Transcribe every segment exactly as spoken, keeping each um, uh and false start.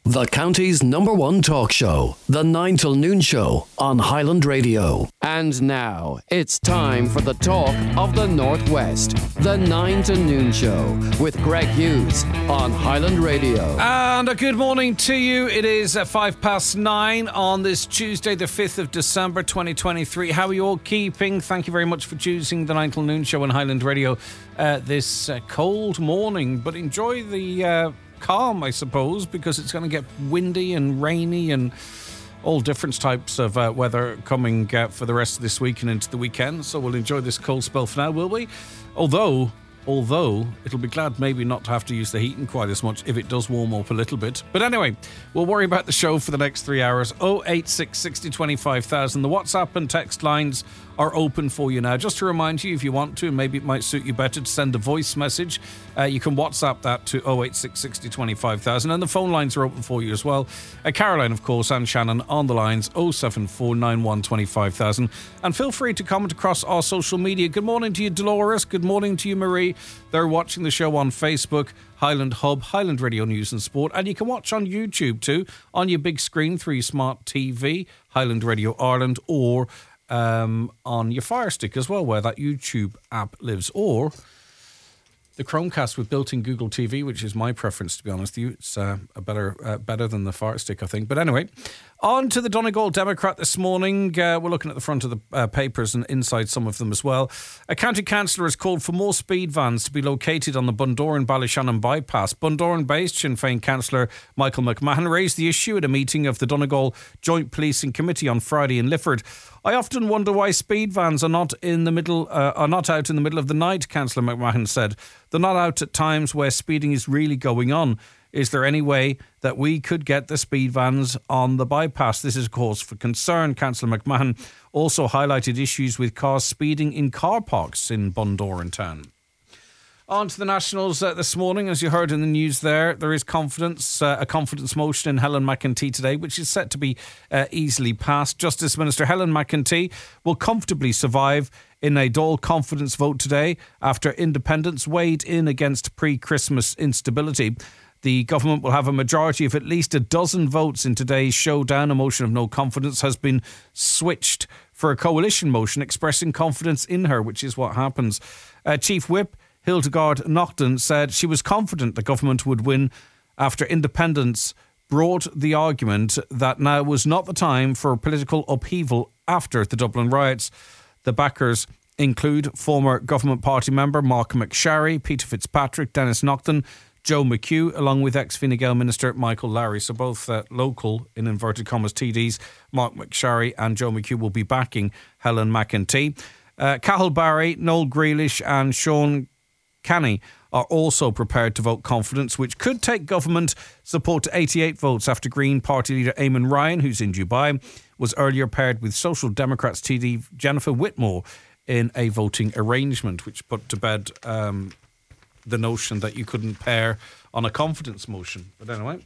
The county's number one talk show, The nine till Noon Show on Highland Radio. And now, it's time for the talk of the Northwest, The nine to Noon Show with Greg Hughes on Highland Radio. And a good morning to you. It is at five past nine on this Tuesday, the fifth of December, twenty twenty-three. How are you all keeping? Thank you very much for choosing The nine till Noon Show on Highland Radio uh, this uh, cold morning. But enjoy the... Uh, calm, I suppose, because it's going to get windy and rainy and all different types of uh, weather coming uh, for the rest of this week and into the weekend. So we'll enjoy this cold spell for now, will we? Although, although it'll be glad maybe not to have to use the heating quite as much if it does warm up a little bit. But anyway, we'll worry about the show for the next three hours. oh eight six, sixty, twenty-five thousand. The WhatsApp and text lines are open for you now. Just to remind you, if you want to, and maybe it might suit you better to send a voice message, uh, you can WhatsApp that to oh eight six, sixty, twenty-five thousand. And the phone lines are open for you as well. Uh, Caroline, of course, and Shannon on the lines, oh seven four nine one, twenty-five thousand. And feel free to comment across our social media. Good morning to you, Dolores. Good morning to you, Marie. They're watching the show on Facebook, Highland Hub, Highland Radio News and Sport. And you can watch on YouTube too, on your big screen through your smart T V, Highland Radio Ireland, or um, on your Fire Stick as well, where that YouTube app lives, or the Chromecast with built-in Google T V, which is my preference, to be honest with you. It's uh, a better uh, better than the Fire Stick, I think. But anyway, on to the Donegal Democrat this morning. Uh, we're looking at the front of the uh, papers and inside some of them as well. A county councillor has called for more speed vans to be located on the Bundoran-Ballyshannon bypass. Bundoran-based Sinn Féin councillor Michael McMahon raised the issue at a meeting of the Donegal Joint Policing Committee on Friday in Lifford. I often wonder why speed vans are not in the middle, uh, are not out in the middle of the night, Councillor McMahon said. They're not out at times where speeding is really going on. Is there any way that we could get the speed vans on the bypass? This is a cause for concern. Councillor McMahon also highlighted issues with cars speeding in car parks in Bundoran town. On to the Nationals uh, this morning. As you heard in the news there, there is confidence, uh, a confidence motion in Helen McEntee today, which is set to be uh, easily passed. Justice Minister Helen McEntee will comfortably survive in a Dáil confidence vote today after independents weighed in against pre-Christmas instability. The government will have a majority of at least a dozen votes in today's showdown. A motion of no confidence has been switched for a coalition motion expressing confidence in her, which is what happens. Uh, Chief Whip Hildegard Naughton said she was confident the government would win after independents brought the argument that now was not the time for political upheaval after the Dublin riots. The backers include former government party member Mark McSharry, Peter Fitzpatrick, Dennis Naughton, Joe McHugh, along with ex-Fine Gael Minister Michael Lowry. So both uh, local, in inverted commas, T Ds, Mark McSharry and Joe McHugh will be backing Helen McEntee. Uh, Cathal Barry, Noel Grealish and Sean Canny are also prepared to vote confidence, which could take government support to eighty-eight votes after Green Party leader Eamon Ryan, who's in Dubai, was earlier paired with Social Democrats T D Jennifer Whitmore in a voting arrangement, which put to bed um, the notion that you couldn't pair on a confidence motion. But anyway,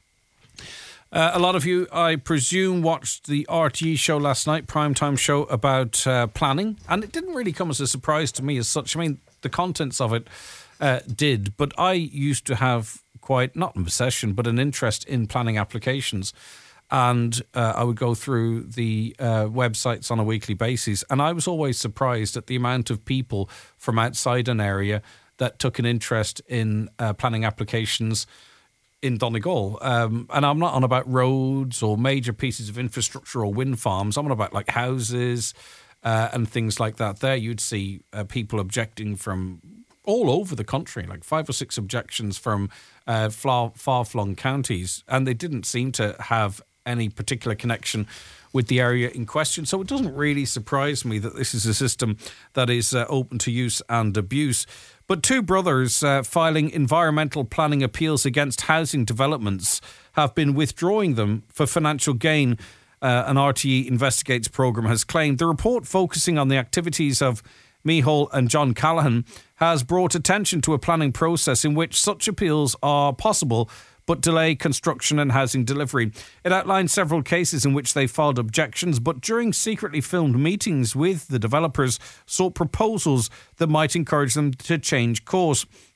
uh, a lot of you, I presume, watched the R T E show last night, primetime show about uh, planning, and it didn't really come as a surprise to me as such. I mean, the contents of it uh, did, but I used to have quite, not an obsession, but an interest in planning applications. And uh, I would go through the uh, websites on a weekly basis. And I was always surprised at the amount of people from outside an area that took an interest in uh, planning applications in Donegal. Um, and I'm not on about roads or major pieces of infrastructure or wind farms. I'm on about like houses, Uh, and things like that. There you'd see uh, people objecting from all over the country, like five or six objections from uh, far, far-flung counties, and they didn't seem to have any particular connection with the area in question. So it doesn't really surprise me that this is a system that is uh, open to use and abuse. But two brothers uh, filing environmental planning appeals against housing developments have been withdrawing them for financial gain. Uh, an R T E Investigates programme has claimed. The report, focusing on the activities of Micheál and John Callaghan, has brought attention to a planning process in which such appeals are possible but delay construction and housing delivery. It outlines several cases in which they filed objections, but during secretly filmed meetings with the developers sought proposals that might encourage them to change course.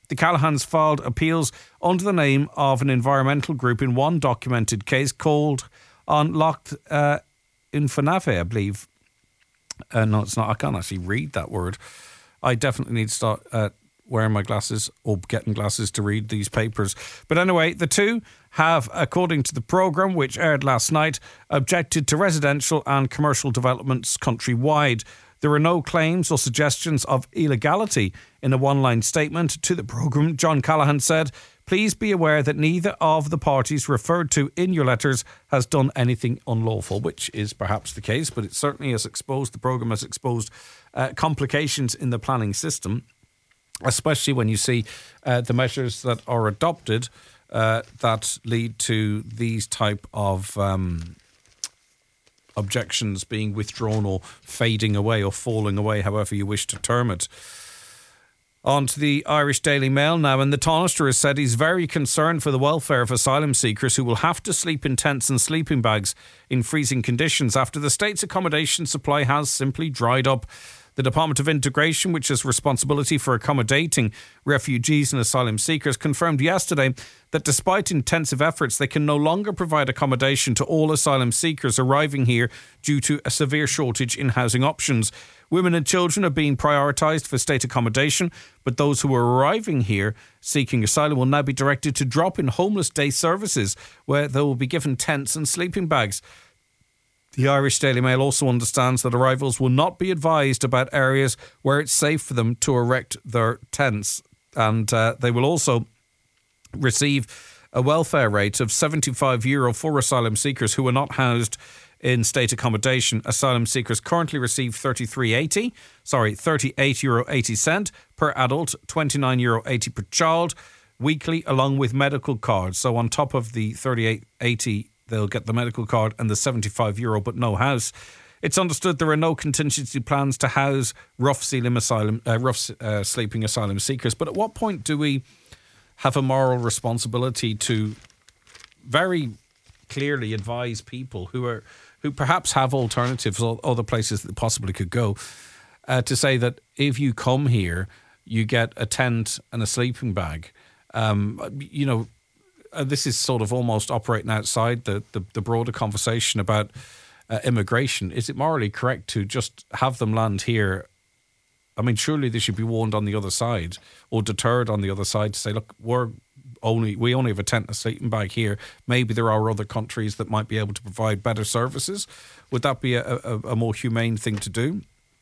The Callahans filed appeals under the name of an environmental group in one documented case called on Locht uh, Infanave, I believe. Uh, no, it's not. I can't actually read that word. I definitely need to start uh, wearing my glasses or getting glasses to read these papers. But anyway, the two have, according to the programme, which aired last night, objected to residential and commercial developments countrywide. There were no claims or suggestions of illegality. In a one-line statement to the programme, John Callaghan said, "Please be aware that neither of the parties referred to in your letters has done anything unlawful," which is perhaps the case, but it certainly has exposed, the programme has exposed uh, complications in the planning system, especially when you see uh, the measures that are adopted uh, that lead to these type of um, objections being withdrawn or fading away or falling away, however you wish to term it. On to the Irish Daily Mail now, and the Tánaiste has said he's very concerned for the welfare of asylum seekers who will have to sleep in tents and sleeping bags in freezing conditions after the state's accommodation supply has simply dried up. The Department of Integration, which has responsibility for accommodating refugees and asylum seekers, confirmed yesterday that despite intensive efforts, they can no longer provide accommodation to all asylum seekers arriving here due to a severe shortage in housing options. Women and children are being prioritised for state accommodation, but those who are arriving here seeking asylum will now be directed to drop in homeless day services, where they will be given tents and sleeping bags. The Irish Daily Mail also understands that arrivals will not be advised about areas where it's safe for them to erect their tents, and uh, they will also receive a welfare rate of seventy-five euro for asylum seekers who are not housed in state accommodation. Asylum seekers currently receive thirty-three eighty, sorry, thirty-eight euro eighty cent per adult, twenty-nine euro eighty per child weekly, along with medical cards. So on top of the thirty-eight eighty, they'll get the medical card and the seventy-five euro, but no house. It's understood there are no contingency plans to house rough sleeping asylum, uh, rough uh, sleeping asylum seekers. But at what point do we have a moral responsibility to very clearly advise people who are who perhaps have alternatives or other places that they possibly could go, uh, to say that if you come here, you get a tent and a sleeping bag? Um, you know, uh, this is sort of almost operating outside the, the, the broader conversation about uh, immigration. Is it morally correct to just have them land here? I mean, surely they should be warned on the other side or deterred on the other side to say, look, we're only we only have a tent and a sleeping bag here. Maybe there are other countries that might be able to provide better services. Would that be a, a, a more humane thing to do?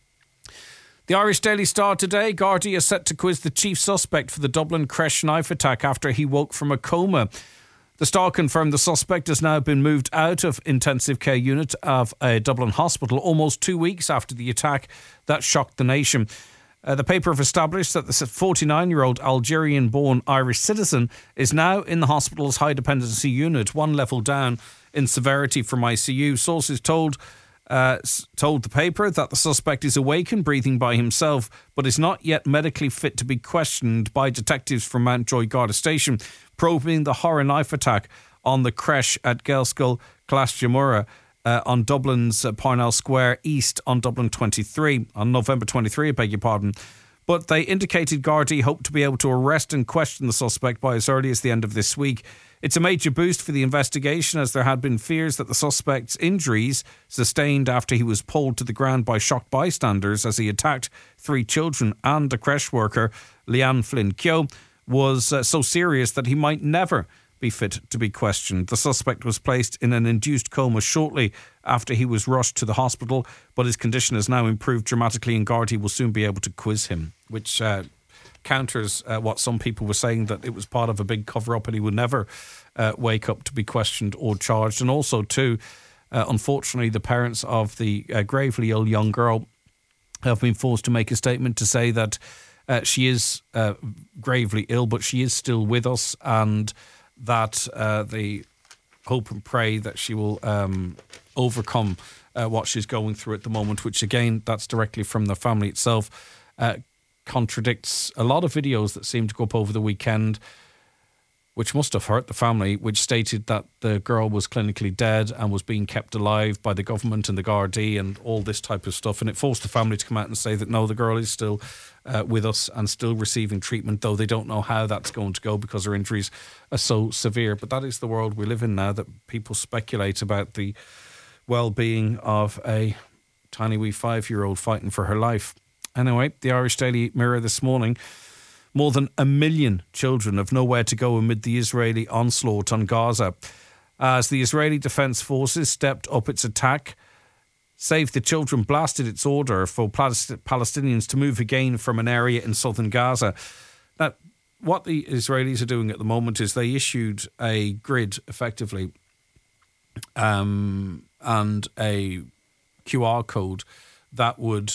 The Irish Daily Star today, Gardaí is set to quiz the chief suspect for the Dublin creche knife attack after he woke from a coma. The Star confirmed the suspect has now been moved out of intensive care unit of a Dublin hospital almost two weeks after the attack that shocked the nation. Uh, the paper have established that the forty-nine-year-old Algerian-born Irish citizen is now in the hospital's high-dependency unit, one level down in severity from I C U. Sources told uh, told the paper that the suspect is awake and breathing by himself, but is not yet medically fit to be questioned by detectives from Mountjoy Garda Station, probing the horror knife attack on the creche at Gaelscoil Glasthamura. Uh, on Dublin's uh, Parnell Square East on Dublin twenty-three, on November twenty-third, I beg your pardon. But they indicated Gardaí hope to be able to arrest and question the suspect by as early as the end of this week. It's a major boost for the investigation, as there had been fears that the suspect's injuries, sustained after he was pulled to the ground by shocked bystanders as he attacked three children and a creche worker, Leanne Flynn Keogh, was uh, so serious that he might never be fit to be questioned. The suspect was placed in an induced coma shortly after he was rushed to the hospital, but his condition has now improved dramatically and Gardaí will soon be able to quiz him, which uh, counters uh, what some people were saying, that it was part of a big cover-up and he would never uh, wake up to be questioned or charged. And also, too, uh, unfortunately, the parents of the uh, gravely ill young girl have been forced to make a statement to say that uh, she is uh, gravely ill, but she is still with us, and that uh, they hope and pray that she will um, overcome uh, what she's going through at the moment, which again, that's directly from the family itself, uh, contradicts a lot of videos that seem to go up over the weekend which must have hurt the family, which stated that the girl was clinically dead and was being kept alive by the government and the Gardaí and all this type of stuff. And it forced the family to come out and say that, no, the girl is still uh, with us and still receiving treatment, though they don't know how that's going to go because her injuries are so severe. But that is the world we live in now, that people speculate about the well-being of a tiny wee five-year-old fighting for her life. Anyway, the Irish Daily Mirror this morning: more than a million children have nowhere to go amid the Israeli onslaught on Gaza. As the Israeli Defense Forces stepped up its attack, Save the Children blasted its order for Palestinians to move again from an area in southern Gaza. Now, what the Israelis are doing at the moment is they issued a grid, effectively, um, and a Q R code that would,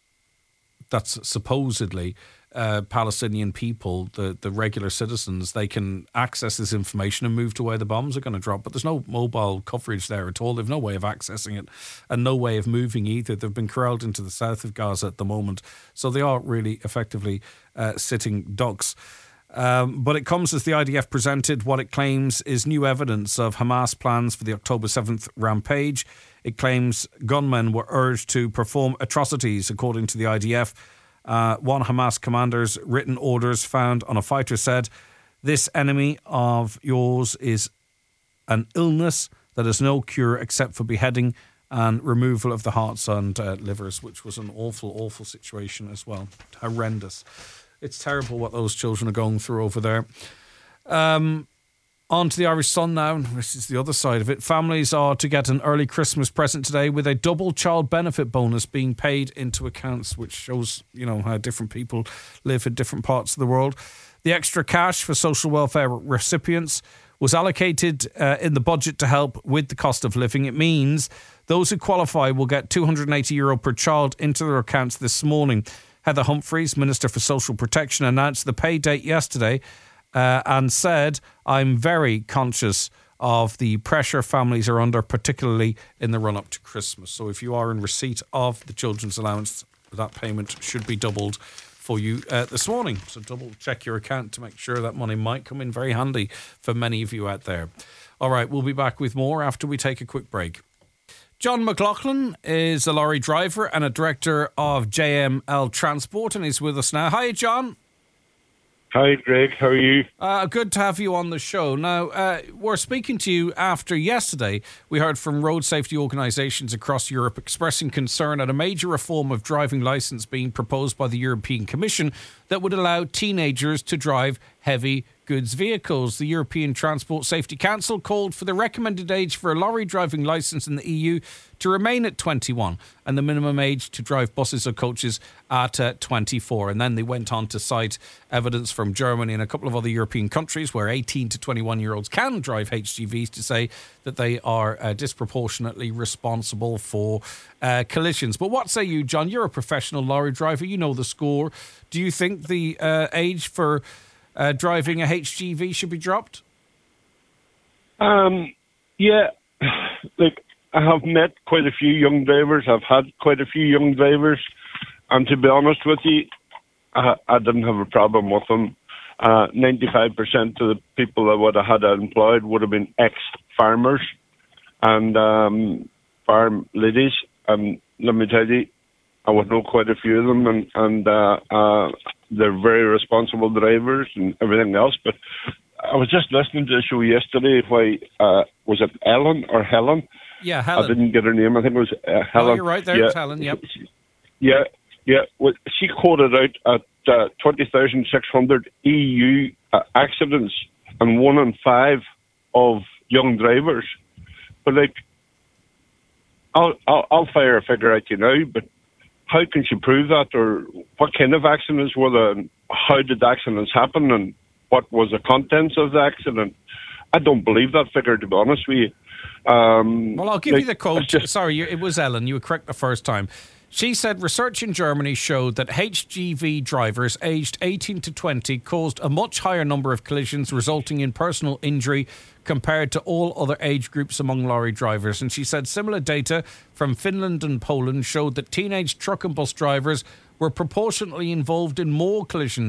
that's supposedly uh, Palestinian people, the, the regular citizens, they can access this information and move to where the bombs are going to drop. But there's no mobile coverage there at all. They've no way of accessing it and no way of moving either. They've been corralled into the south of Gaza at the moment. So they are really effectively uh, sitting ducks. Um, but it comes as the I D F presented what it claims is new evidence of Hamas plans for the October seventh rampage. It claims gunmen were urged to perform atrocities, according to the I D F. Uh, one Hamas commander's written orders found on a fighter said, "This enemy of yours is an illness that has no cure except for beheading and removal of the hearts and uh, livers," which was an awful, awful situation as well. Horrendous. It's terrible what those children are going through over there. Um, on to the Irish Sun now. This is the other side of it. Families are to get an early Christmas present today with a double child benefit bonus being paid into accounts, which shows, you know, how different people live in different parts of the world. The extra cash for social welfare recipients was allocated uh, in the budget to help with the cost of living. It means those who qualify will get two hundred eighty euro per child into their accounts this morning. Heather Humphreys, Minister for Social Protection, announced the pay date yesterday uh, and said, "I'm very conscious of the pressure families are under, particularly in the run-up to Christmas. So if you are in receipt of the children's allowance, that payment should be doubled for you uh, this morning. So double check your account to make sure that money might come in very handy for many of you out there." All right, we'll be back with more after we take a quick break. John McLaughlin is a lorry driver and a director of J M L Transport, and he's with us now. Hi, John. Hi, Greg. How are you? Uh, good to have you on the show. Now, uh, we're speaking to you after yesterday. We heard from road safety organisations across Europe expressing concern at a major reform of driving licence being proposed by the European Commission that would allow teenagers to drive heavy goods vehicles. The European Transport Safety Council called for the recommended age for a lorry driving licence in the E U to remain at twenty-one and the minimum age to drive buses or coaches at uh, twenty-four. And then they went on to cite evidence from Germany and a couple of other European countries where eighteen to twenty-one year olds can drive H G Vs to say that they are uh, disproportionately responsible for uh, collisions. But what say you, John? You're a professional lorry driver. You know the score. Do you think the uh, age for Uh, driving a H G V should be dropped? Um, yeah, like I have met quite a few young drivers. I've had quite a few young drivers, and to be honest with you, I, I didn't have a problem with them. Uh, ninety-five percent of the people that would have had employed would have been ex-farmers and um, farm ladies. And let me tell you, I would know quite a few of them, and, and uh, uh, they're very responsible drivers and everything else. But I was just listening to the show yesterday. Why uh, was it Ellen or Helen? Yeah, Helen. I didn't get her name. I think it was uh, Helen. Oh, you're right there. Yeah. It's Helen, yep. Yeah, yeah. Well, she quoted out at uh, twenty thousand six hundred E U uh, accidents and one in five of young drivers. But, like, I'll, I'll, I'll fire a figure at you now, but how can she prove that, or what kind of accidents were there, and how did the accidents happen, and what was the contents of the accident? I don't believe that figure, to be honest with you. Um, well, I'll give like, you the quote. Just, Sorry, it was Ellen. You were correct the first time. She said research in Germany showed that H G V drivers aged eighteen to twenty caused a much higher number of collisions, resulting in personal injury compared to all other age groups among lorry drivers. And she said similar data from Finland and Poland showed that teenage truck and bus drivers were proportionately involved in more collisions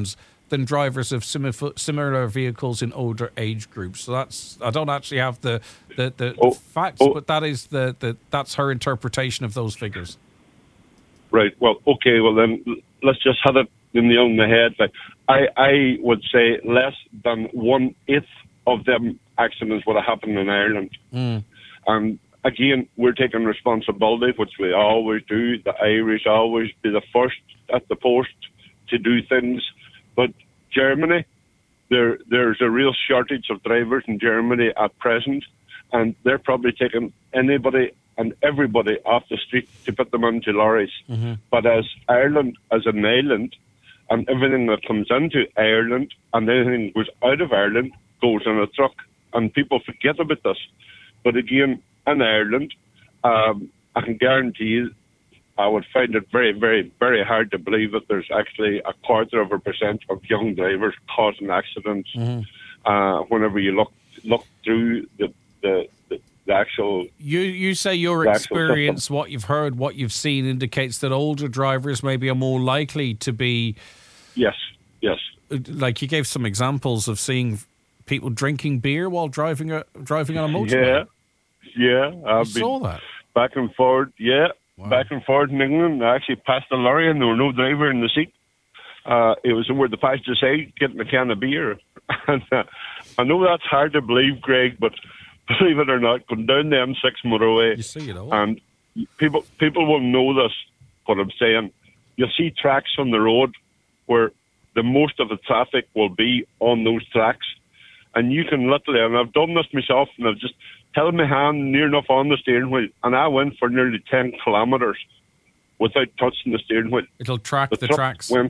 than drivers of similar similar vehicles in older age groups. So that's I don't actually have the the, the, Oh, the facts, oh. but that is the, the that's her interpretation of those figures. Right. Well, okay. Well, then let's just hit it in the on the head. Like, I I would say less than one eighth of them accidents would have happened in Ireland. Mm. And again, we're taking responsibility, which we always do. The Irish always be the first at the post to do things. But Germany, there there's a real shortage of drivers in Germany at present, and they're probably taking anybody and everybody off the street to put them into lorries. Mm-hmm. But as Ireland, as an island, and everything that comes into Ireland and anything that goes out of Ireland goes in a truck, and people forget about this. But again, in Ireland, um, I can guarantee you, I would find it very, very, very hard to believe that there's actually a quarter of a percent of young drivers causing accidents. Mm-hmm. Uh, whenever you look look through the the, the, the actual, you you say your experience, what you've heard, what you've seen, indicates that older drivers maybe are more likely to be. Yes, yes. Like you gave some examples of seeing people drinking beer while driving a driving on a motorway. Yeah, yeah. I've I been saw that. back and forth. Yeah. Wow. Back and forth in England. I actually passed a lorry and there was no driver in the seat. Uh, it was over the passenger side getting a can of beer. and uh, I know that's hard to believe, Greg, but believe it or not, going down the M six motorway, You see it all. and people people will know this, what I'm saying. You'll see tracks on the road where the most of the traffic will be on those tracks. And you can literally, and I've done this myself, and I've just held my hand near enough on the steering wheel, and I went for nearly ten kilometres without touching the steering wheel. It'll track the, The truck tracks. went,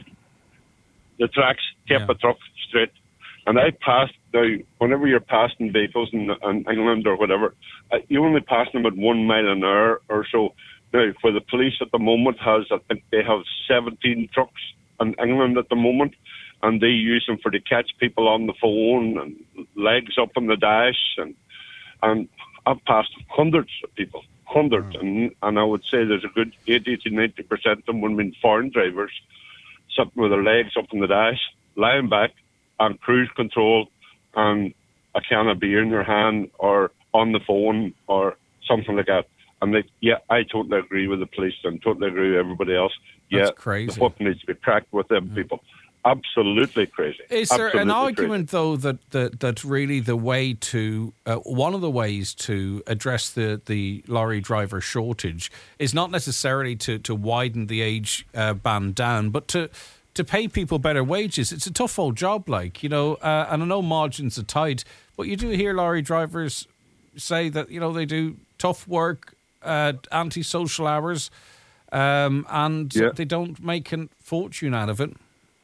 the tracks kept Yeah. the truck straight. And I passed, now, whenever you're passing vehicles in, in England or whatever, uh, you only pass them at one mile an hour or so. Now, for the police at the moment has, I think they have seventeen trucks in England at the moment, and they use them for to catch people on the phone and legs up on the dash. And and I've passed hundreds of people, hundreds. And, and I would say there's a good eighty to ninety percent of them would have been foreign drivers, sitting with their legs up on the dash, lying back, and cruise control, and a can of beer in their hand, or on the phone, or something like that. And they, yeah, I totally agree with the police and totally agree with everybody else. That's yeah, crazy. The whip needs to be cracked with them people. Absolutely crazy. Is there Absolutely an argument, crazy. though, that, that that really the way to uh, one of the ways to address the, the lorry driver shortage is not necessarily to, to widen the age uh, band down, but to to pay people better wages? It's a tough old job, like, you know, uh, and I know margins are tight, but you do hear lorry drivers say that, you know, they do tough work, uh, antisocial hours, um, and Yeah. they don't make a fortune out of it.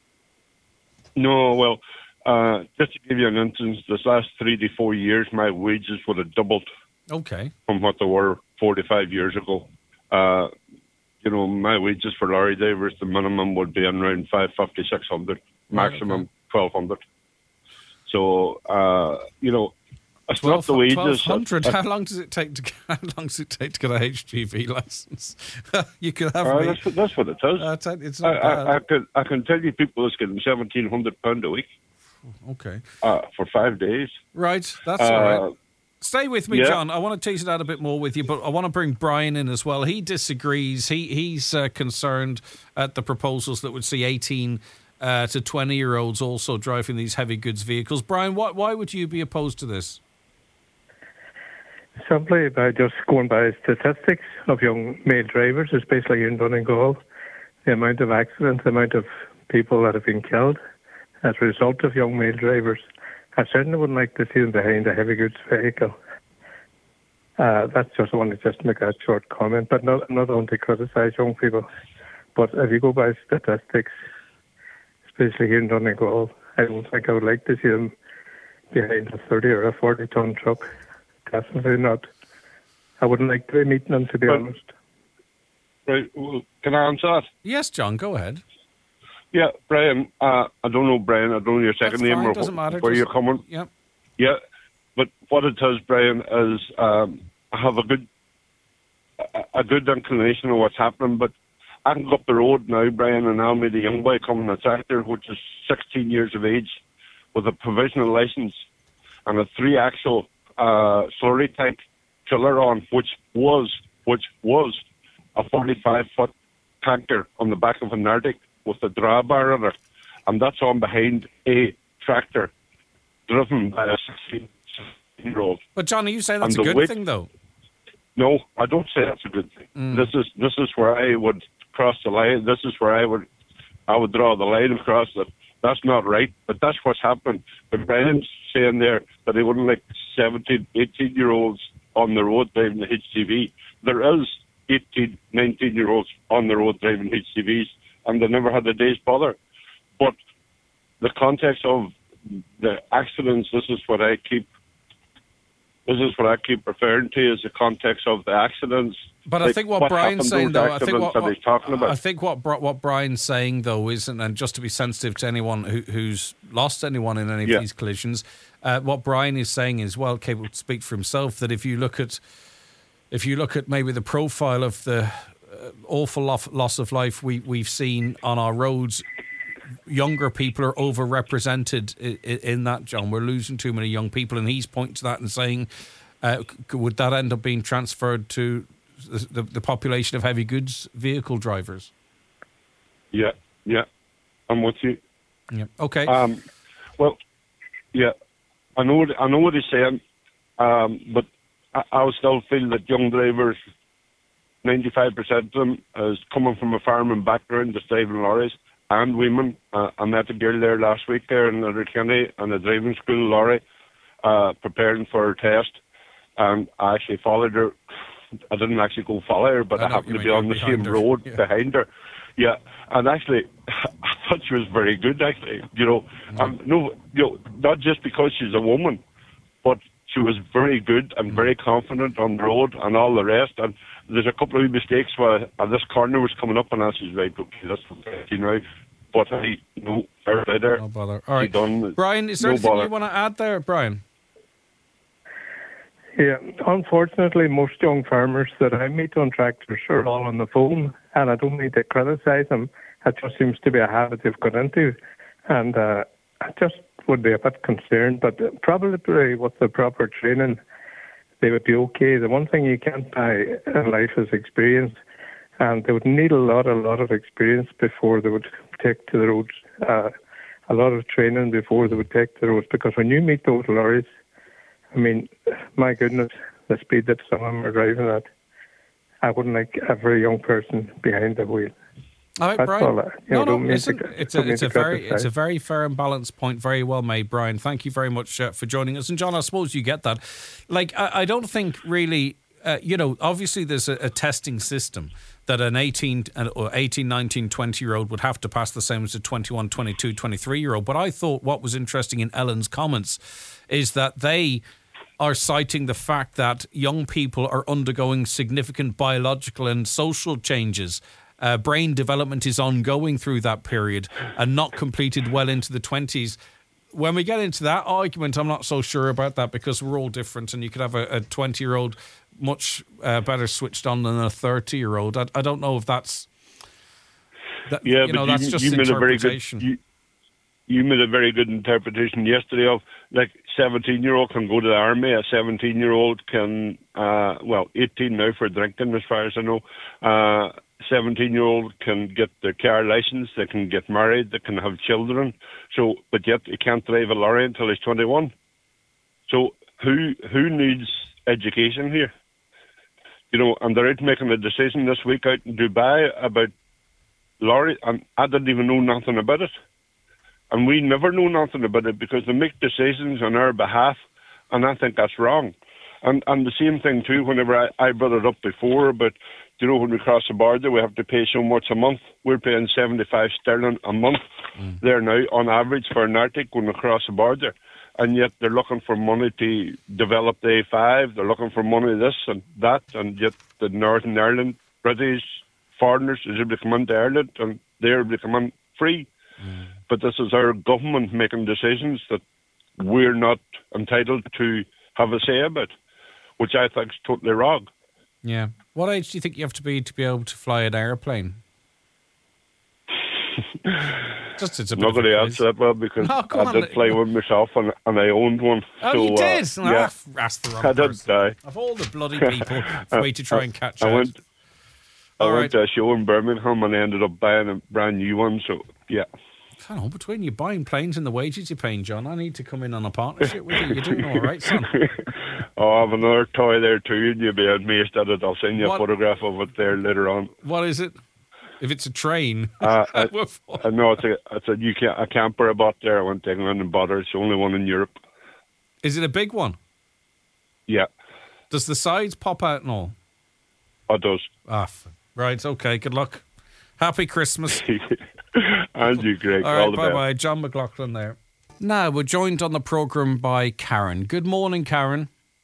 No, well, uh, just to give you an instance, this last three to four years, my wages would have doubled Okay. from what they were forty-five years ago. Uh, you know, my wages for lorry drivers, the minimum would be around five fifty, six hundred, maximum okay. twelve hundred. So, uh, you know, it's not the wages. twelve hundred. Uh, How long does it take to get, how long does it take to get a H G V license? You could have uh, me. that's, that's what it is. Uh, it's- it's I, not bad. I, I, can, I can tell you people is getting seventeen hundred pounds a week Okay. uh, for five days. Right. That's Uh, all right. Stay with me, yeah. John. I want to tease it out a bit more with you, but I want to bring Brian in as well. He disagrees. He He's uh, concerned at the proposals that would see eighteen uh, to twenty-year-olds also driving these heavy goods vehicles. Brian, why, why would you be opposed to this? Simply by just going by statistics of young male drivers, especially in Donegal, the amount of accidents, the amount of people that have been killed as a result of young male drivers. I certainly wouldn't like to see them behind a heavy goods vehicle. Uh, that's just I want to just make a short comment, but not not only to criticise young people, but if you go by statistics, especially here in Donegal, I don't think I would like to see them behind a thirty or a forty ton truck. Definitely not. I wouldn't like to be meeting them, to be But- honest. Right, well, can I answer that? Yes, John, go ahead. Yeah, Brian, uh, I don't know, Brian, I don't know your second That's name fine, or doesn't wh- matter. where Just- you're coming. Yep. Yeah, but what it does, Brian, is um, I have a good a, a good inclination of what's happening, but I can go up the road now, Brian, and I'll meet a young boy coming in a tractor, which is sixteen years of age, with a provisional licence and a three-axle uh, slurry tank trailer on, which was which was a forty-five foot tanker on the back of an Arctic with a drawbar on it, and that's on behind a tractor driven by a sixteen-year-old. But Johnny, you say that's And a the good weight- thing, though. No, I don't say that's a good thing. Mm. This is this is where I would cross the line. This is where I would I would draw the line across that. That's not right, but that's what's happened. But Brian's saying there that he wouldn't like seventeen, eighteen-year-olds on the road driving the H G V. There is eighteen, nineteen-year-olds on the road driving H G Vs, and they never had a day's bother. But the context of the accidents, this is what I keep This is what I keep referring to as the context of the accidents. But I Like, think what, what Brian's happened, saying, those though, I think accidents what, that what he's talking about. I think what Bri- what Brian's saying, though, isn't, and just to be sensitive to anyone who, who's lost anyone in any Yeah. of these collisions, uh, what Brian is saying is well capable to speak for himself. That if you look at if you look at maybe the profile of the uh, awful lo- loss of life we we've seen on our roads, younger people are overrepresented in, in that, John. We're losing too many young people, and he's pointing to that and saying, uh, c- would that end up being transferred to the, the, the population of heavy goods vehicle drivers? Yeah, yeah, I'm with you. Yeah. Okay. Um, well, yeah, I know what, I know what he's saying, um, but I, I would still feel that young drivers, ninety-five percent of them, is coming from a farming background, just driving lorries, and women. Uh, I met a girl there last week there in Letterkenny on a driving school lorry, uh, preparing for her test, and I actually followed her. I didn't actually go follow her, but I I, know happened what to you be mean, on the behind same her. road Yeah. behind her. Yeah, and actually, I thought she was very good. Actually, you know, Mm-hmm. um, no, you know, not just because she's a woman, but she was very good and very confident on the road and all the rest. And there's a couple of mistakes where uh, this corner was coming up, and I said, right, okay, that's okay, you know. But I, no, fair play there. No bother. All She right. done, Brian, is there no anything bother. you want to add there, Brian? Yeah, unfortunately, most young farmers that I meet on tractors are all on the phone, and I don't need to criticise them. It just seems to be a habit they've got into, and uh, I just would be a bit concerned. But probably with the proper training, they would be okay. The one thing you can't buy in life is experience, and they would need a lot, a lot of experience before they would take to the roads. Uh, a lot of training before they would take to the roads, because when you meet those lorries, I mean, my goodness, the speed that some of them are driving at, I wouldn't like a very young person behind the wheel. All right, That's Brian. all I- you no, know, no, don't mean listen, to- it's a, don't mean it's a to very, criticise. it's a very fair and balanced point. Very well made, Brian. Thank you very much uh, for joining us. And John, I suppose you get that. Like, I, I don't think really, uh, you know, obviously there's a, a testing system that an eighteen, or eighteen, nineteen, twenty year old would have to pass the same as a twenty-one, twenty-two, twenty-three year old. But I thought what was interesting in Ellen's comments is that they are citing the fact that young people are undergoing significant biological and social changes. Uh, brain development is ongoing through that period and not completed well into the twenties. When we get into that argument, I'm not so sure about that, because we're all different, and you could have a twenty-year-old much uh, better switched on than a thirty-year-old. I, I don't know if that's... That, Yeah, you know, but that's you, just you made a very good. interpretation. You, you made a very good interpretation yesterday of, like, seventeen-year-old can go to the army, a seventeen-year-old can, uh, well, eighteen now for drinking, as far as I know. Uh, seventeen-year-old can get their car license, they can get married, they can have children. So, but yet he can't drive a lorry until he's twenty-one. So, who who needs education here? You know, and they're out making a decision this week out in Dubai about lorry, and I didn't even know nothing about it. And we never know nothing about it because they make decisions on our behalf, and I think that's wrong. And and the same thing too, whenever I, I brought it up before, but you know, when we cross the border, we have to pay so much a month. We're paying seventy-five sterling a month mm. there now, on average, for an Arctic when we cross the border. And yet they're looking for money to develop the A five, they're looking for money this and that, and yet the Northern Ireland, British foreigners is able to come into Ireland, and they're able to come in free. Mm. But this is our government making decisions that we're not entitled to have a say about, which I think is totally wrong. Yeah. What age do you think you have to be to be able to fly an airplane? Just it's a I'm bit not of a going to quiz. answer that well because No, come I on. did play one myself and, and I owned one. Oh, so, you did? Uh, No, yeah, that's the wrong I did. person. Uh, Of all the bloody people for me to try and catch I out. went. I All went right. to a show in Birmingham and I ended up buying a brand new one. So yeah. I don't know, between you buying planes and the wages you're paying, John, I need to come in on a partnership with you. You're doing all right, son. Oh, I have another toy there too, and you'll be amazed at it. I'll send you What? a photograph of it there later on. What is it? If it's a train, Uh, I, we're full. I know it's a it's a U K a camper I bought there. I went to England and bought it. It's the only one in Europe. Is it a big one? Yeah, Does the sides pop out and all? it does. Ah, f- right, okay, good luck. Happy Christmas. And you, Greg. All All, right, the bye-bye. best. John McLaughlin there. Now, we're joined on the programme by Karen. Good morning, Karen.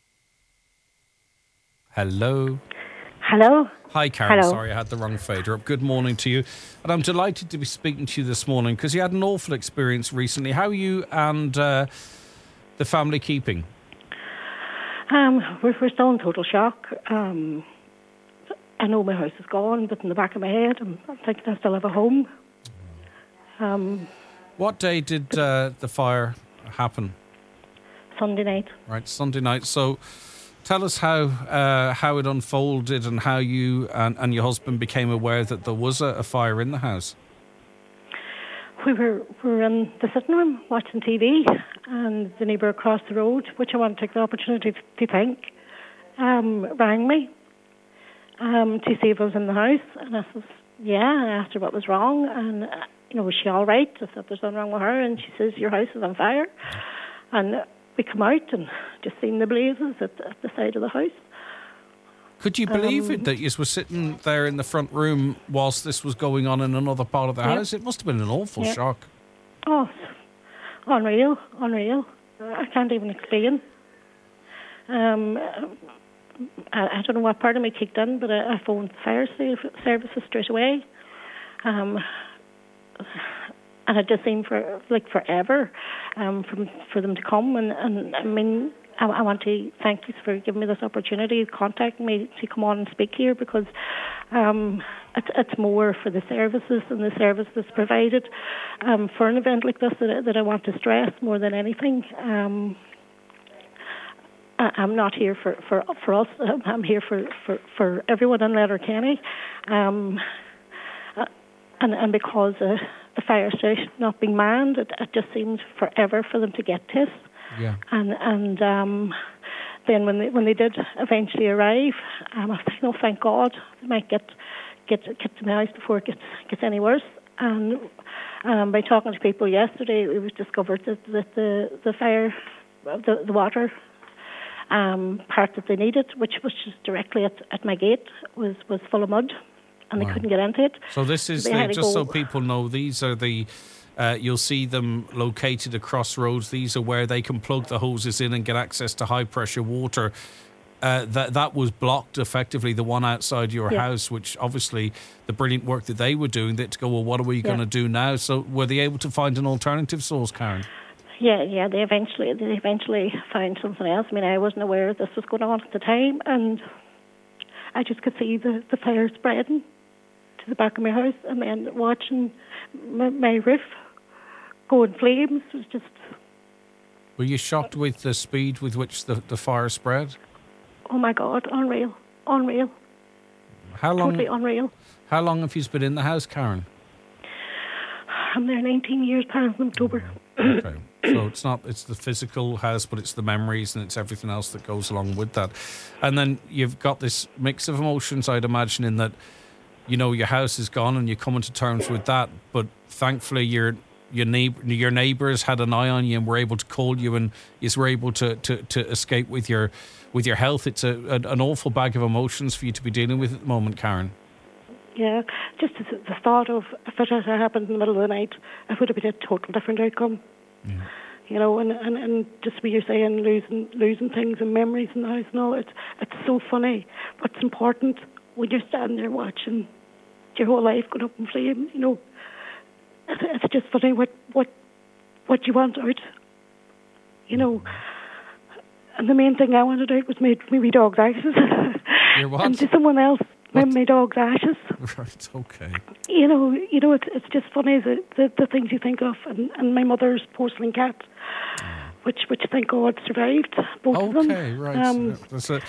Hello. Hello. Hi, Karen. Hello. Sorry, I had the wrong fader up. Good morning to you. And I'm delighted to be speaking to you this morning because you had an awful experience recently. How are you and uh, the family keeping? Um, we're, we're still in total shock. Um, I know my house is gone, but in the back of my head, I'm, I'm thinking I still have a home. Um, What day did uh, the fire happen? Sunday night. Right, Sunday night. So tell us how uh, how it unfolded and how you and, and your husband became aware that there was a, a fire in the house. We were we were in the sitting room watching T V, and the neighbour across the road, which I want to take the opportunity to thank, um, rang me um, to see if I was in the house. And I said, yeah. And I asked her what was wrong, and uh, you know, was she all right? I said, there's nothing wrong with her. And she says, your house is on fire. And we come out and just seen the blazes at, at the side of the house. Could you believe Um, it that you were sitting there in the front room whilst this was going on in another part of the Yeah. house? It must have been an awful Yeah. shock. Oh, unreal, unreal. I can't even explain. Um, I, I don't know what part of me kicked in, but I, I phoned the fire sa- services straight away. Um, and it just seemed for like forever um, from, for them to come. And, and I mean, I, I want to thank you for giving me this opportunity, contacting me to come on and speak here, because um, it's, it's more for the services and the service that's provided um, for an event like this that, I- that I want to stress more than anything. Um, I- I'm not here for, for, for us. I'm here for, for, for everyone in Letterkenny. Um, uh, and, and because uh, the fire station not being manned, it, it just seems forever for them to get to us. Yeah. And and um, then when they when they did eventually arrive, um, I was thinking, oh, thank God, they might get get get to my house before it gets gets any worse. And um, by talking to people yesterday, it was discovered that, that the the fire, the the water um, part that they needed, which was just directly at, at my gate, was was full of mud, and Wow. they couldn't get into it. So this is, They the, had to just so go- people know, these are the, uh, you'll see them located across roads. These are where they can plug the hoses in and get access to high pressure water. Uh, that that was blocked effectively, the one outside your Yeah. house, which obviously the brilliant work that they were doing, that to go, well, what are we Yeah. going to do now? So were they able to find an alternative source, Karen? Yeah, yeah. They eventually, they eventually found something else. I mean, I wasn't aware this was going on at the time, and I just could see the, the fire spreading to the back of my house, and then watching my, my roof go in flames was just. Were you shocked with the speed with which the, the fire spread? Oh my God, unreal, unreal, How long? totally unreal. How long have you been in the house, Karen? I'm there nineteen years past in October. Okay. So it's not, it's the physical house, but it's the memories and it's everything else that goes along with that. And then you've got this mix of emotions, I'd imagine, in that, you know, your house is gone and you're coming to terms with that. But thankfully, your your neighbor, your neighbours had an eye on you and were able to call you, and you were able to, to, to escape with your with your health. It's a, a an awful bag of emotions for you to be dealing with at the moment, Karen. Yeah, just the the thought of if it had happened in the middle of the night, it would have been a total different outcome. Yeah. You know, and, and, and just what you're saying, losing losing things and memories in the house and all, it's, it's so funny. But it's important when you're standing there watching your whole life going up in flames, you know. It's, it's just funny what, what, what you want out, you know. And the main thing I wanted out was my, my wee dog's ashes. Your what? And to someone else, my, my dog's ashes. Right, okay. You know, you know, it's it's just funny the the, the things you think of, and, and my mother's porcelain cat, oh. which which thank God survived, both okay, of them. Okay, right. Um, That's a,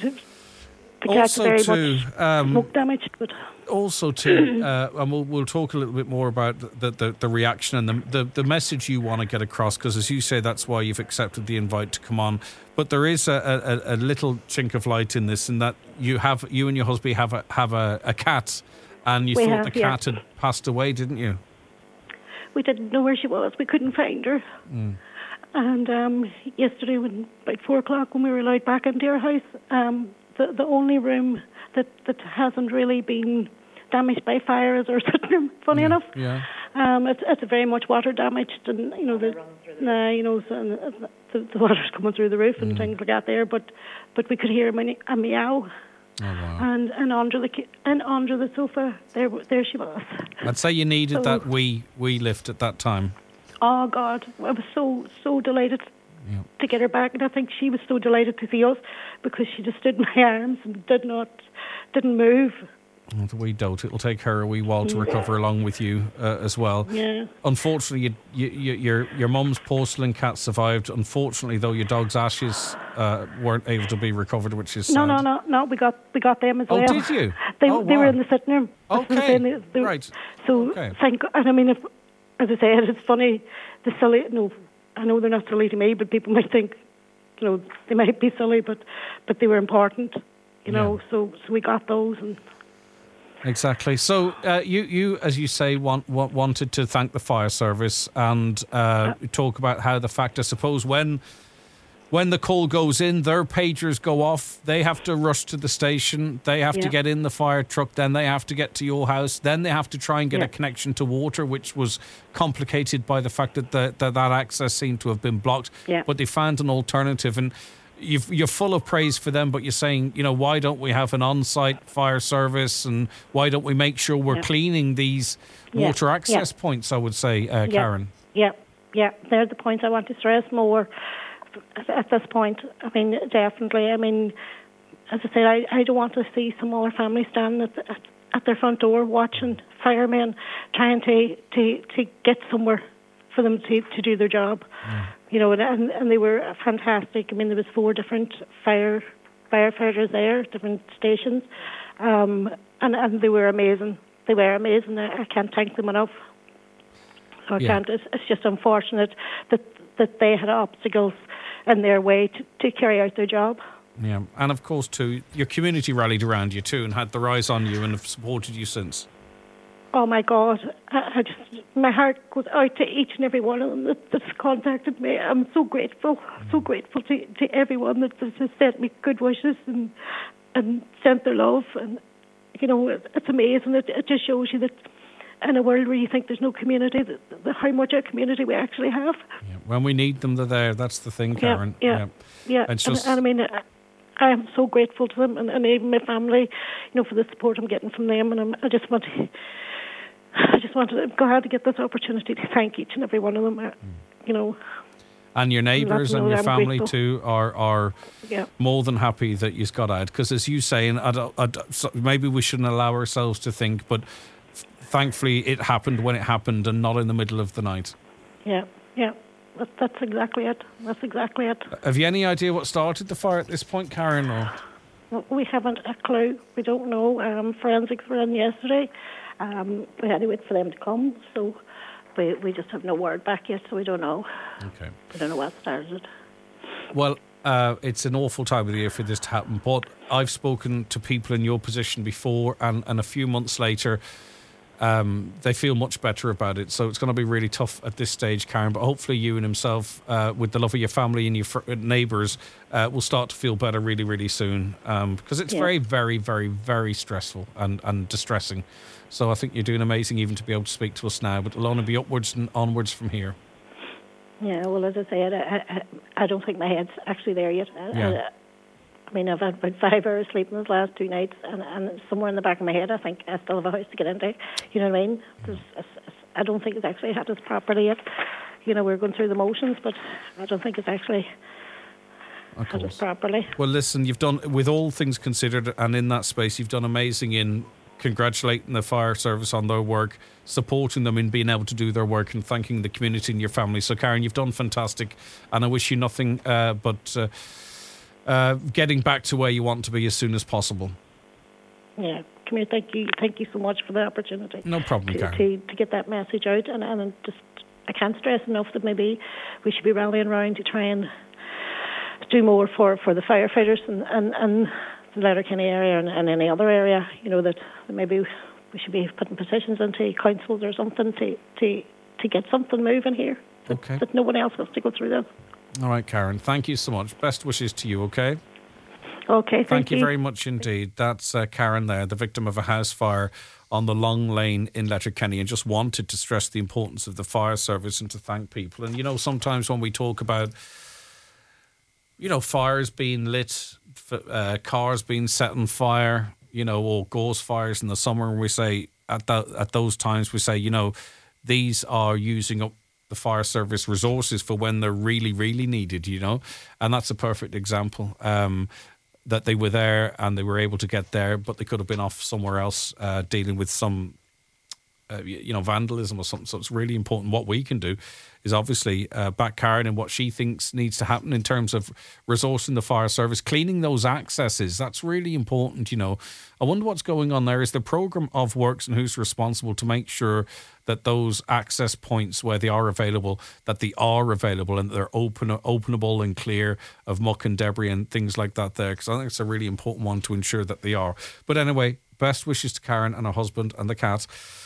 the cat's also very too, much um, smoke damaged, but also too, uh, and we'll we'll talk a little bit more about the the, the reaction and the, the the message you want to get across, because as you say, that's why you've accepted the invite to come on. But there is a, a, a little chink of light in this, in that you have you and your husband have a have a, a cat, and you we thought have, the cat yeah. had passed away, didn't you? We didn't know where she was. We couldn't find her. Mm. And um, yesterday, when about four o'clock, when we were allowed back into our house, um, the the only room that, that hasn't really been damaged by fire is our sitting room. Funny yeah. enough, yeah. Um, it's it's very much water damaged, and you know the, nah, you know so, and the, the water's coming through the roof and mm. things like that there. But but we could hear a, mini, a meow. Oh, wow. And and under the and under the sofa, there there she was. I'd say you needed so, that wee wee lift at that time. Oh God, I was so so delighted yep. to get her back, and I think she was so delighted to see us, because she just stood in my arms and did not didn't move. Oh, the wee dote. It'll take her a wee while to recover along with you uh, as well. Yeah. Unfortunately, you, you, your your mum's porcelain cat survived. Unfortunately, though, your dog's ashes uh, weren't able to be recovered, which is sad. No, no, no, no. We got we got them as oh, well. Oh, did you? They oh, they wow. were in the sitting room. Okay. They, they, right. So okay. thank. And I mean, if, as I said, it's funny. The silly. No, I know they're not silly to me, but people might think, you know, they might be silly, but but they were important. You know, yeah. so so we got those and. Exactly. So uh, you, you, as you say, want, want, wanted to thank the fire service and uh, yeah. talk about how the fact, I suppose, when when the call goes in, their pagers go off. They have to rush to the station. They have yeah. to get in the fire truck. Then they have to get to your house. Then they have to try and get yeah. a connection to water, which was complicated by the fact that the, that, that access seemed to have been blocked. Yeah. But they found an alternative. And You've, you're full of praise for them, but you're saying, you know, why don't we have an on-site fire service, and why don't we make sure we're yeah. cleaning these yeah. water access yeah. points, I would say, uh, yeah. Karen. Yeah, yeah, they're the points I want to stress more at, at this point. I mean, definitely. I mean, as I said, I, I don't want to see some other family standing at, the, at, at their front door watching firemen trying to, to, to get somewhere for them to, to do their job. Mm. You know, and and they were fantastic. I mean, there was four different fire firefighters there, different stations, um, and and they were amazing. They were amazing. I, I can't thank them enough. So I yeah. can't. It's, it's just unfortunate that that they had obstacles in their way to, to carry out their job. Yeah, and of course too, your community rallied around you too and had their eyes on you and have supported you since. Oh my God! I, I just my heart goes out to each and every one of them that, that's contacted me. I'm so grateful, so grateful to, to everyone that has sent me good wishes and and sent their love. And you know, it, it's amazing. It, it just shows you that in a world where you think there's no community, that, that how much a community we actually have. Yeah. When we need them, they're there. That's the thing, Karen. Yeah, yeah, yeah. yeah. It's just... and, and I mean. I, I am so grateful to them, and, and even my family, you know, for the support I'm getting from them. And I'm, I just want to, I just want to go ahead to get this opportunity to thank each and every one of them. Uh, you know, and your neighbours and your I'm family grateful. too are are yeah. more than happy that you've got out. Because as you say, and I don't, I don't, so maybe we shouldn't allow ourselves to think, but thankfully it happened when it happened and not in the middle of the night. Yeah, yeah. That, that's exactly it. That's exactly it. Have you any idea what started the fire at this point, Karen? Or? Well, we haven't a clue. We don't know. Um, forensics were in yesterday. Um, we had to wait for them to come, so we we just have no word back yet, so we don't know. Okay. We don't know what started it. Well, uh, it's an awful time of the year for this to happen, but I've spoken to people in your position before, and, and a few months later, Um, they feel much better about it. So it's going to be really tough at this stage, Karen. But hopefully you and himself, uh, with the love of your family and your fr- neighbours, uh, will start to feel better really, really soon. Because um, it's yeah. very, very, very, very stressful and, and distressing. So I think you're doing amazing even to be able to speak to us now. But it'll only be upwards and onwards from here. Yeah, well, as I said, I, I, I don't think my head's actually there yet. I, yeah. I, I mean, I've had about five hours sleep in the last two nights, and, and somewhere in the back of my head, I think I still have a house to get into. You know what I mean? There's, I don't think it's actually happened properly yet. You know, we're going through the motions, but I don't think it's actually Of had course. it properly. Well, listen, you've done, with all things considered, and in that space, you've done amazing in congratulating the fire service on their work, supporting them in being able to do their work, and thanking the community and your family. So, Karen, you've done fantastic, and I wish you nothing uh, but uh, uh, getting back to where you want to be as soon as possible. Yeah, come here. Thank you, thank you so much for the opportunity. No problem, to, Karen. To, to get that message out, and and just I can't stress enough that maybe we should be rallying around to try and do more for, for the firefighters and, and, and the Letterkenny area and, and any other area, you know, that maybe we should be putting petitions into councils or something to, to, to get something moving here. That, okay. That no one else has to go through this. All right, Karen. Thank you so much. Best wishes to you, okay? Okay, thank, thank you. you very much indeed. That's uh, Karen there, the victim of a house fire on the Long Lane in Letterkenny, and just wanted to stress the importance of the fire service and to thank people. And, you know, sometimes when we talk about you know, fires being lit, uh, cars being set on fire, you know, or ghost fires in the summer. And we say at that, at those times, we say, you know, these are using up the fire service resources for when they're really, really needed, you know. And that's a perfect example um, that they were there and they were able to get there, but they could have been off somewhere else uh, dealing with some, uh, you know, vandalism or something. So it's really important. What we can do is obviously uh, back Karen and what she thinks needs to happen in terms of resourcing the fire service, cleaning those accesses. That's really important, you know. I wonder what's going on there. Is the programme of works and who's responsible to make sure that those access points where they are available, that they are available and they're open, openable and clear of muck and debris and things like that there? Because I think it's a really important one to ensure that they are. But anyway, best wishes to Karen and her husband and the cat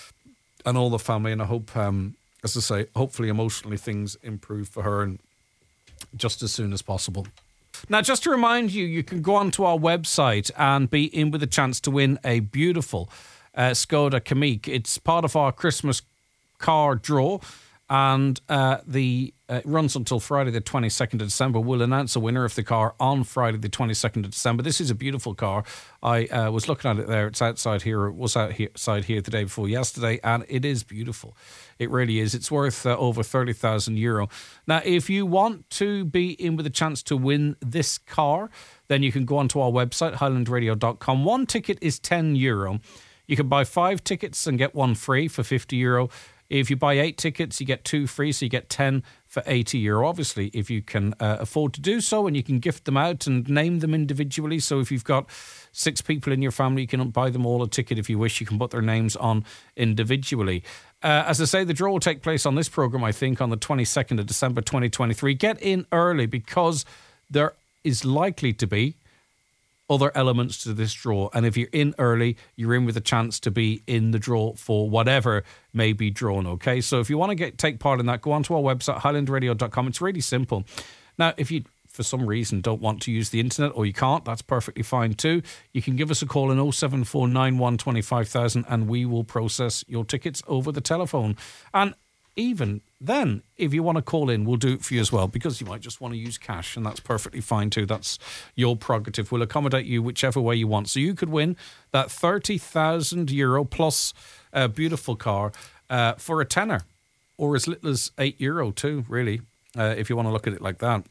and all the family. And I hope... Um, As I say, hopefully emotionally things improve for her and just as soon as possible. Now, just to remind you, you can go onto our website and be in with a chance to win a beautiful uh, Skoda Kamiq. It's part of our Christmas car draw, and uh, the uh, it runs until Friday the twenty-second of December. We'll announce a winner of the car on Friday the twenty-second of December. This is a beautiful car. I uh, was looking at it there. It's outside here. It was outside here the day before yesterday, and it is beautiful. It really is. It's worth uh, over thirty thousand euro. Now, if you want to be in with a chance to win this car, then you can go onto our website, highland radio dot com. One ticket is ten euro. You can buy five tickets and get one free for fifty euro. If you buy eight tickets, you get two free, so you get ten for eighty euro. Obviously, if you can uh, afford to do so, and you can gift them out and name them individually. So if you've got six people in your family, you can buy them all a ticket if you wish. You can put their names on individually. Uh, as I say, the draw will take place on this programme, I think, on the twenty-second of December twenty twenty-three. Get in early because there is likely to be other elements to this draw. And if you're in early, you're in with a chance to be in the draw for whatever may be drawn, okay? So if you want to get take part in that, go onto our website, highland radio dot com. It's really simple. Now, if you, for some reason, don't want to use the internet or you can't, that's perfectly fine too. You can give us a call in oh seven four nine one two five thousand and we will process your tickets over the telephone. And even then, if you want to call in, we'll do it for you as well, because you might just want to use cash, and that's perfectly fine too. That's your prerogative. We'll accommodate you whichever way you want. So you could win that thirty thousand euro plus a beautiful car uh, for a tenner, or as little as eight euro too, really, uh, if you want to look at it like that.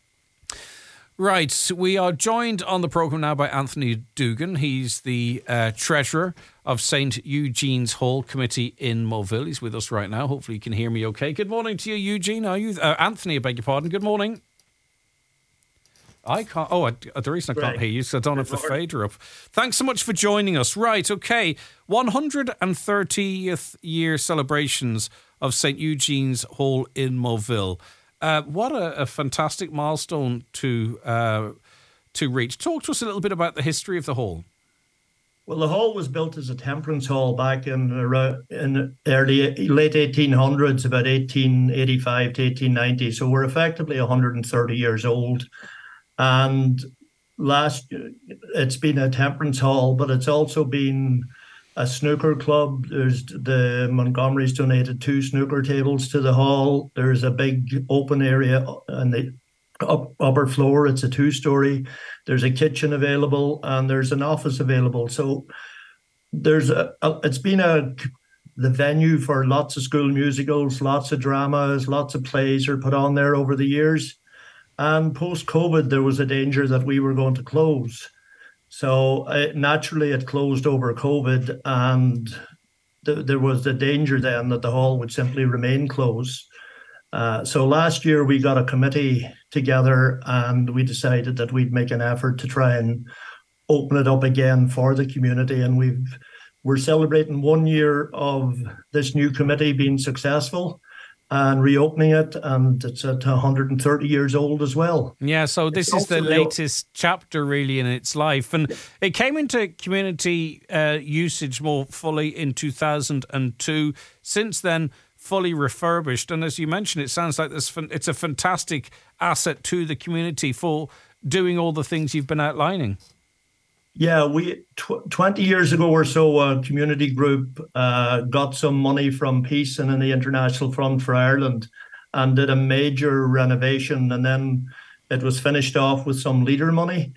Right, we are joined on the programme now by Anthony Dugan. He's the uh, treasurer of Saint Eugene's Hall Committee in Moville. He's with us right now. Hopefully you can hear me okay. Good morning to you, Eugene. Are you uh, Anthony, I beg your pardon. Good morning. I can't... Oh, I, the reason I can't right. hear you is I don't have the fader up. Thanks so much for joining us. Right, okay. one hundred thirtieth year celebrations of Saint Eugene's Hall in Moville. Uh, what a, a fantastic milestone to uh, to reach. Talk to us a little bit about the history of the hall. Well, the hall was built as a temperance hall back in in early late eighteen hundreds, about eighteen eighty-five to eighteen ninety. So we're effectively one hundred thirty years old. And last, it's been a temperance hall, but it's also been a snooker club. There's the Montgomery's donated two snooker tables to the hall. There's a big open area on the up, upper floor. It's a two-story. There's a kitchen available and there's an office available. So there's a, a it's been a the venue for lots of school musicals, lots of dramas, lots of plays are put on there over the years. And post-COVID, there was a danger that we were going to close. So uh, naturally, it closed over COVID, and th- there was the danger then that the hall would simply remain closed. Uh, so last year, we got a committee together, and we decided that we'd make an effort to try and open it up again for the community. And we've we're celebrating one year of this new committee being successful and reopening it, and it's at one hundred thirty years old as well. Yeah, so this It's is the also- latest chapter really in its life, and it came into community uh, usage more fully in two thousand two. Since then, fully refurbished, and as you mentioned, it sounds like this. It's a fantastic asset to the community for doing all the things you've been outlining. Yeah, we tw- twenty years ago or so, a community group uh, got some money from Peace and in the International Fund for Ireland and did a major renovation, and then it was finished off with some leader money.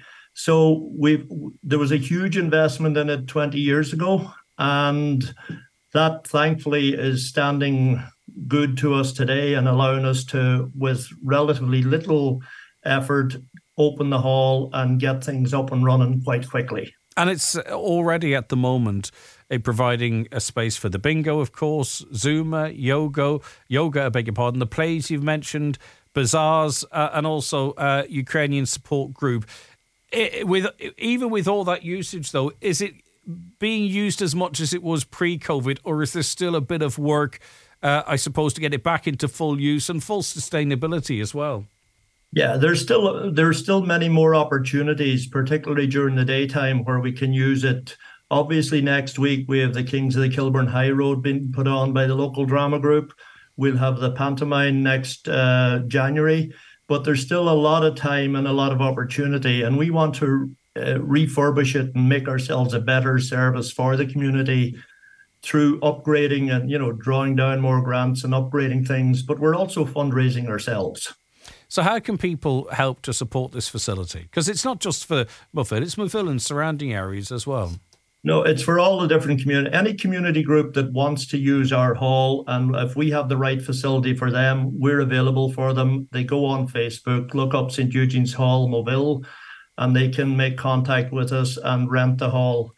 So we there was a huge investment in it twenty years ago, and that thankfully is standing good to us today and allowing us to, with relatively little effort, open the hall and get things up and running quite quickly. And it's already at the moment uh, providing a space for the bingo, of course, Zuma, yoga, yoga, I beg your pardon, the plays you've mentioned, bazaars, uh, and also uh, Ukrainian support group. It, with even with all that usage, though, is it being used as much as it was pre-COVID, or is there still a bit of work, uh, I suppose, to get it back into full use and full sustainability as well? Yeah, there's still there's still many more opportunities, particularly during the daytime, where we can use it. Obviously, next week we have the Kings of the Kilburn High Road being put on by the local drama group. We'll have the pantomime next uh, January, but there's still a lot of time and a lot of opportunity, and we want to uh, refurbish it and make ourselves a better service for the community through upgrading and, you know, drawing down more grants and upgrading things. But we're also fundraising ourselves. So how can people help to support this facility? Because it's not just for Muffet, it's Moville and surrounding areas as well. No, it's for all the different community, any community group that wants to use our hall. And if we have the right facility for them, we're available for them. They go on Facebook, look up Saint Eugene's Hall, Moville, and they can make contact with us and rent the hall.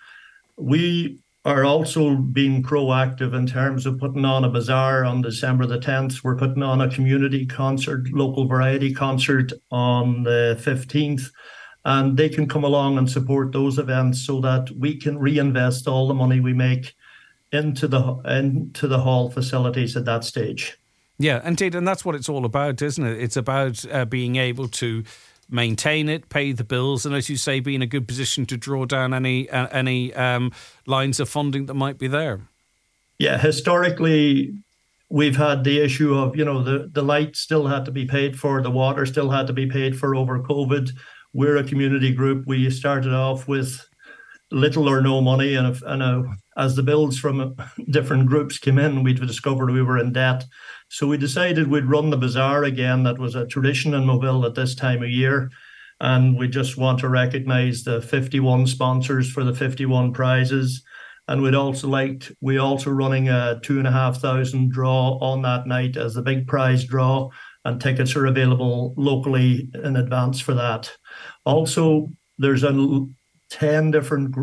We are also being proactive in terms of putting on a bazaar on December the tenth. We're putting on a community concert, local variety concert on the fifteenth. And they can come along and support those events so that we can reinvest all the money we make into the into the hall facilities at that stage. Yeah, indeed. And that's what it's all about, isn't it? It's about uh, being able to maintain it, pay the bills, and as you say, be in a good position to draw down any uh, any um, lines of funding that might be there. Yeah, historically, we've had the issue of, you know, the, the light still had to be paid for, the water still had to be paid for over COVID. We're a community group. We started off with little or no money, and, if, and uh, as the bills from different groups came in, we discovered we were in debt. So we decided we'd run the bazaar again. That was a tradition in Moville at this time of year. And we just want to recognise the fifty-one sponsors for the fifty-one prizes. And we'd also liked, we also running a two and a half thousand draw on that night as the big prize draw. And tickets are available locally in advance for that. Also, there's a ten different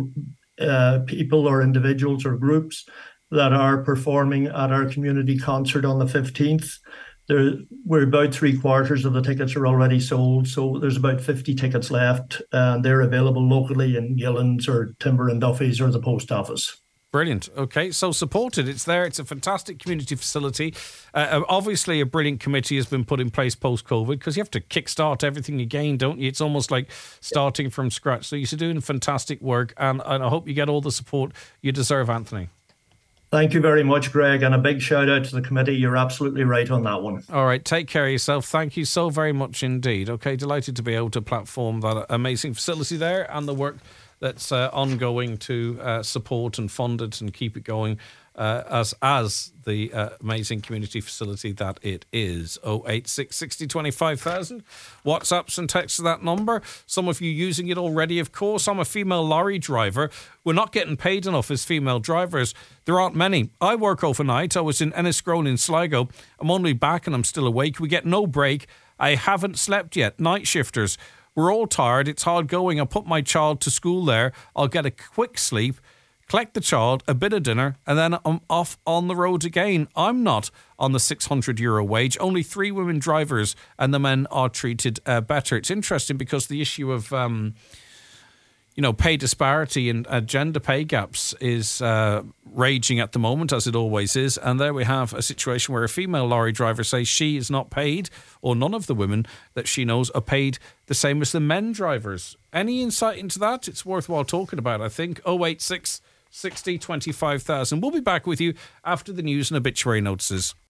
uh, people or individuals or groups that are performing at our community concert on the fifteenth. There, we're about three quarters of the tickets are already sold, so there's about fifty tickets left, and they're available locally in Gillens or Timber and Duffy's or the post office. Brilliant. Okay, so support it. It's there. It's a fantastic community facility. Uh, obviously, a brilliant committee has been put in place post-COVID because you have to kickstart everything again, don't you? It's almost like starting from scratch. So you're doing fantastic work, and, and I hope you get all the support you deserve, Anthony. Thank you very much, Greg, and a big shout out to the committee. You're absolutely right on that one. All right, take care of yourself. Thank you so very much indeed. Okay, delighted to be able to platform that amazing facility there and the work that's uh, ongoing to uh, support and fund it and keep it going uh, as as the uh, amazing community facility that it is. oh eight six, sixty, twenty-five thousand. WhatsApps and texts to that number. Some of you using it already, of course. I'm a female lorry driver. We're not getting paid enough as female drivers. There aren't many. I work overnight. I was in Enniscrone in Sligo. I'm only back and I'm still awake. We get no break. I haven't slept yet. Night shifters. We're all tired. It's hard going. I put my child to school there. I'll get a quick sleep, collect the child, a bit of dinner, and then I'm off on the road again. I'm not on the six hundred euro wage. Only three women drivers, and the men are treated uh, better. It's interesting because the issue of, um, you know, pay disparity and uh, gender pay gaps is uh, raging at the moment, as it always is. And there we have a situation where a female lorry driver says she is not paid, or none of the women that she knows are paid the same as the men drivers. Any insight into that? It's worthwhile talking about, I think. oh eight six, sixty, twenty-five thousand. We'll be back with you after the news and obituary notices.